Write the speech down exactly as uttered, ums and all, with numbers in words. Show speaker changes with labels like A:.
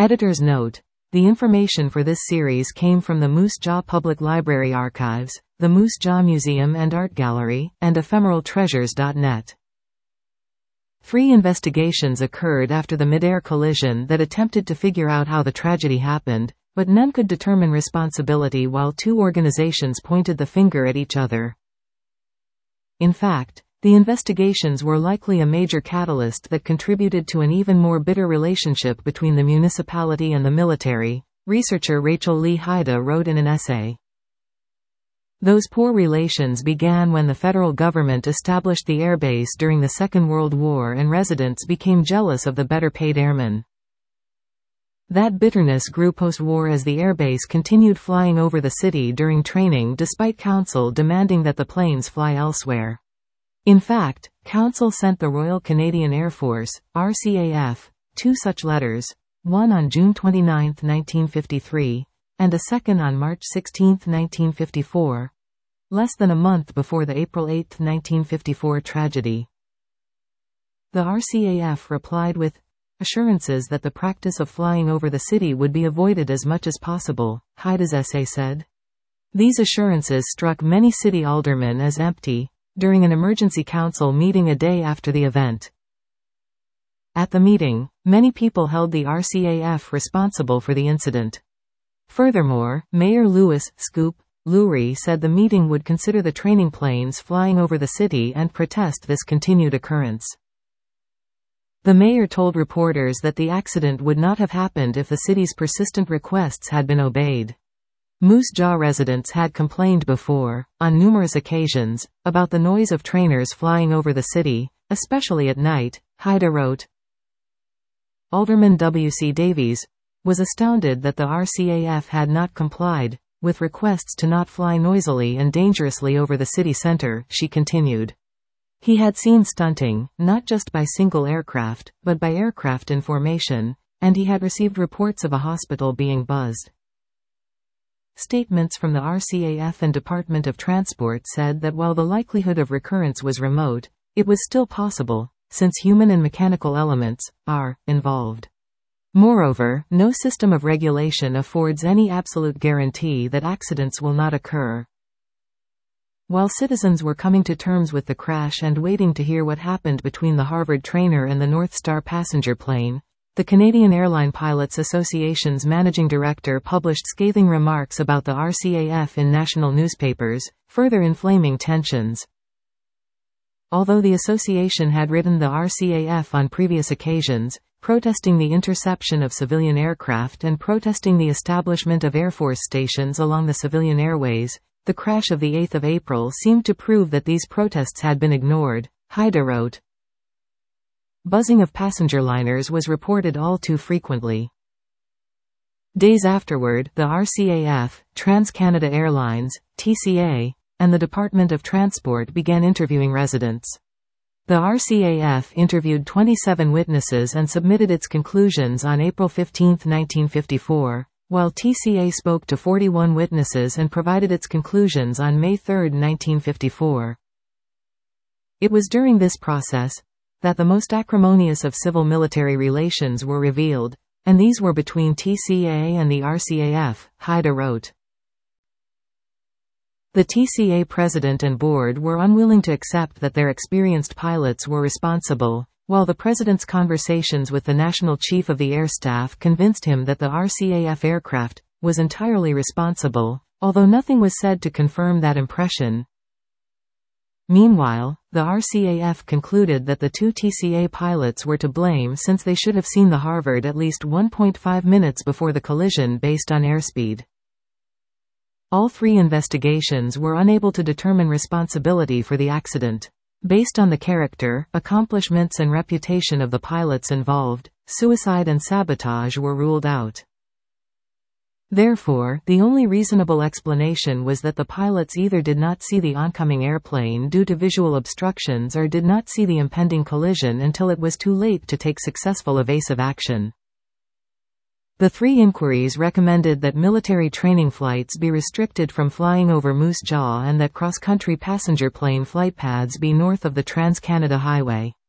A: Editor's note: the information for this series came from the Moose Jaw Public Library archives, the Moose Jaw Museum and Art Gallery, and ephemeral treasures dot net. Three investigations occurred after the mid-air collision that attempted to figure out how the tragedy happened, but none could determine responsibility, while two organizations pointed the finger at each other. In fact, the investigations were likely a major catalyst that contributed to an even more bitter relationship between the municipality and the military, researcher Rachel Lee Haida wrote in an essay. Those poor relations began when the federal government established the airbase during the Second World War and residents became jealous of the better-paid airmen. That bitterness grew post-war as the airbase continued flying over the city during training despite council demanding that the planes fly elsewhere. In fact, council sent the Royal Canadian Air Force, R C A F, two such letters, one on June twenty-ninth, nineteen fifty-three, and a second on March sixteenth, nineteen fifty-four, less than a month before the April eighth, nineteen fifty-four tragedy. The R C A F replied with assurances that the practice of flying over the city would be avoided as much as possible, Haida's essay said. These assurances struck many city aldermen as empty during an emergency council meeting a day after the event. At the meeting, many people held the R C A F responsible for the incident. Furthermore, Mayor Louis Scoop Lurie said the meeting would consider the training planes flying over the city and protest this continued occurrence. The mayor told reporters that the accident would not have happened if the city's persistent requests had been obeyed. Moose Jaw residents had complained before, on numerous occasions, about the noise of trainers flying over the city, especially at night, Haida wrote. Alderman W C Davies was astounded that the R C A F had not complied with requests to not fly noisily and dangerously over the city center, she continued. He had seen stunting, not just by single aircraft, but by aircraft in formation, and he had received reports of a hospital being buzzed. Statements from the R C A F and Department of Transport said that while the likelihood of recurrence was remote, it was still possible, since human and mechanical elements are involved. Moreover, no system of regulation affords any absolute guarantee that accidents will not occur. While citizens were coming to terms with the crash and waiting to hear what happened between the Harvard trainer and the North Star passenger plane, the Canadian Airline Pilots Association's managing director published scathing remarks about the R C A F in national newspapers, further inflaming tensions. Although the association had written the R C A F on previous occasions, protesting the interception of civilian aircraft and protesting the establishment of Air Force stations along the civilian airways, the crash of the eighth of April seemed to prove that these protests had been ignored, Haida wrote. Buzzing of passenger liners was reported all too frequently. Days afterward, the R C A F, TransCanada Airlines, T C A, and the Department of Transport began interviewing residents. The R C A F interviewed twenty-seven witnesses and submitted its conclusions on April fifteenth, nineteen fifty-four, while T C A spoke to forty-one witnesses and provided its conclusions on May third, nineteen fifty-four. It was during this process that the most acrimonious of civil-military relations were revealed, and these were between T C A and the R C A F, Haida wrote. The T C A president and board were unwilling to accept that their experienced pilots were responsible, while the president's conversations with the national chief of the air staff convinced him that the R C A F aircraft was entirely responsible, although nothing was said to confirm that impression. Meanwhile, the R C A F concluded that the two T C A pilots were to blame since they should have seen the Harvard at least one point five minutes before the collision based on airspeed. All three investigations were unable to determine responsibility for the accident. Based on the character, accomplishments and reputation of the pilots involved, suicide and sabotage were ruled out. Therefore, the only reasonable explanation was that the pilots either did not see the oncoming airplane due to visual obstructions or did not see the impending collision until it was too late to take successful evasive action. The three inquiries recommended that military training flights be restricted from flying over Moose Jaw and that cross-country passenger plane flight paths be north of the Trans-Canada Highway.